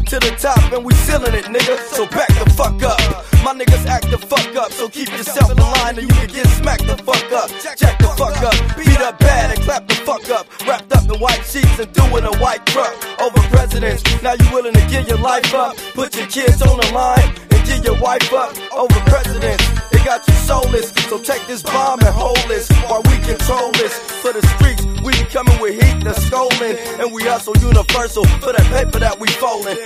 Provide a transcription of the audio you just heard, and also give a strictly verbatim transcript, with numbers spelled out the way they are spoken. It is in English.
to the top and we sealing it, nigga. So back the fuck up. My niggas act the fuck up, so keep yourself in line or you can get smacked the fuck up. Jack the fuck up, beat up bad and clap the fuck up. Wrapped up in white sheets and doing a white truck over presidents. Now you willing to give your life up, put your kids on the line and give your wife up over presidents. It got you soulless, so take this bomb and hold this while we control this. For the streets, we be coming with heat that's stolen, and we hustle universal for that paper that we folding.